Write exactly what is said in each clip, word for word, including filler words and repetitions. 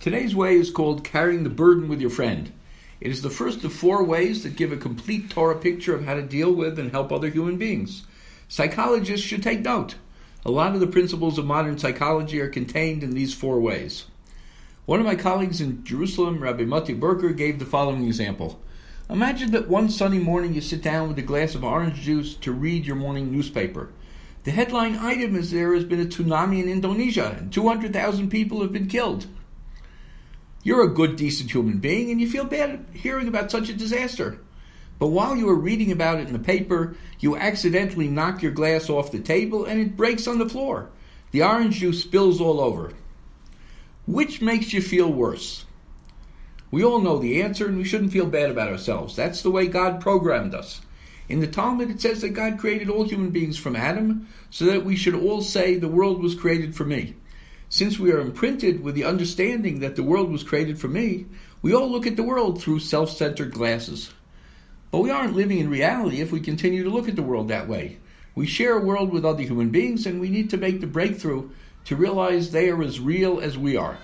Today's way is called carrying the burden with your friend. It is the first of four ways that give a complete Torah picture of how to deal with and help other human beings. Psychologists should take note. A lot of the principles of modern psychology are contained in these four ways. One of my colleagues in Jerusalem, Rabbi Moti Berker, gave the following example. Imagine that one sunny morning you sit down with a glass of orange juice to read your morning newspaper. The headline item is there has been a tsunami in Indonesia and two hundred thousand people have been killed. You're a good, decent human being and you feel bad hearing about such a disaster. But while you are reading about it in the paper, you accidentally knock your glass off the table and it breaks on the floor. The orange juice spills all over. Which makes you feel worse? We all know the answer and we shouldn't feel bad about ourselves. That's the way God programmed us. In the Talmud it says that God created all human beings from Adam so that we should all say the world was created for me. Since we are imprinted with the understanding that the world was created for me, we all look at the world through self-centered glasses. But we aren't living in reality if we continue to look at the world that way. We share a world with other human beings and we need to make the breakthrough to realize they are as real as we are.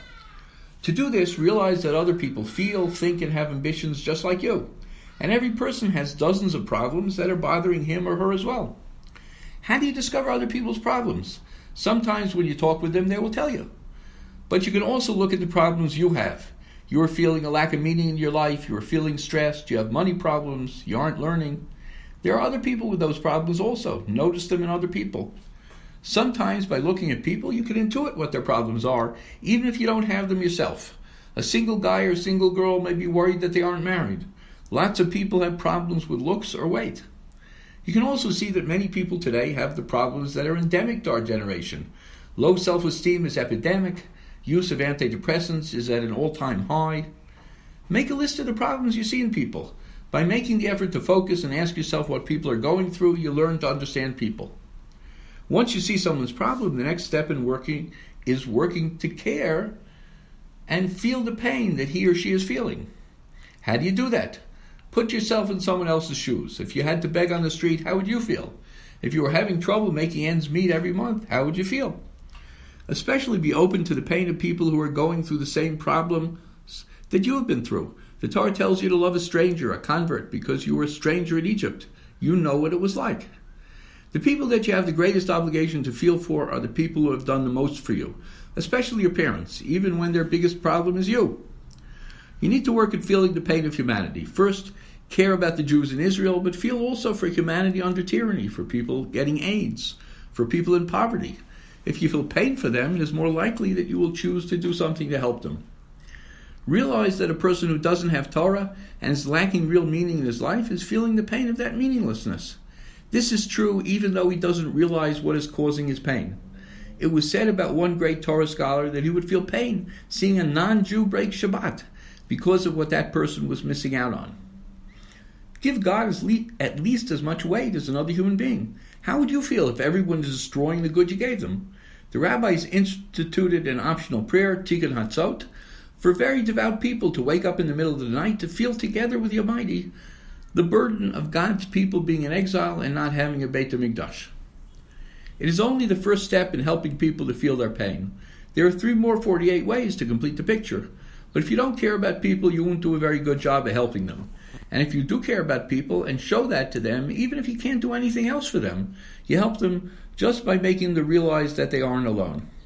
To do this, realize that other people feel, think, and have ambitions just like you. And every person has dozens of problems that are bothering him or her as well. How do you discover other people's problems? Sometimes when you talk with them, they will tell you. But you can also look at the problems you have. You are feeling a lack of meaning in your life, you are feeling stressed, you have money problems, you aren't learning. There are other people with those problems also. Notice them in other people. Sometimes by looking at people, you can intuit what their problems are, even if you don't have them yourself. A single guy or single girl may be worried that they aren't married. Lots of people have problems with looks or weight. You can also see that many people today have the problems that are endemic to our generation. Low self-esteem is epidemic. Use of antidepressants is at an all-time high. Make a list of the problems you see in people. By making the effort to focus and ask yourself what people are going through, you learn to understand people. Once you see someone's problem, the next step in working is working to care and feel the pain that he or she is feeling. How do you do that? Put yourself in someone else's shoes. If you had to beg on the street, how would you feel? If you were having trouble making ends meet every month, how would you feel? Especially be open to the pain of people who are going through the same problems that you have been through. The Torah tells you to love a stranger, a convert, because you were a stranger in Egypt. You know what it was like. The people that you have the greatest obligation to feel for are the people who have done the most for you, especially your parents, even when their biggest problem is you. You need to work at feeling the pain of humanity. First, care about the Jews in Israel, but feel also for humanity under tyranny, for people getting AIDS, for people in poverty. If you feel pain for them, it is more likely that you will choose to do something to help them. Realize that a person who doesn't have Torah and is lacking real meaning in his life is feeling the pain of that meaninglessness. This is true even though he doesn't realize what is causing his pain. It was said about one great Torah scholar that he would feel pain seeing a non-Jew break Shabbat because of what that person was missing out on. Give God as le- at least as much weight as another human being. How would you feel if everyone is destroying the good you gave them? The rabbis instituted an optional prayer, Tikkun Hatzot, for very devout people to wake up in the middle of the night to feel together with the Almighty the burden of God's people being in exile and not having a Beit HaMikdash. It is only the first step in helping people to feel their pain. There are three more forty-eight ways to complete the picture. But if you don't care about people, you won't do a very good job of helping them. And if you do care about people and show that to them, even if you can't do anything else for them, you help them just by making them realize that they aren't alone.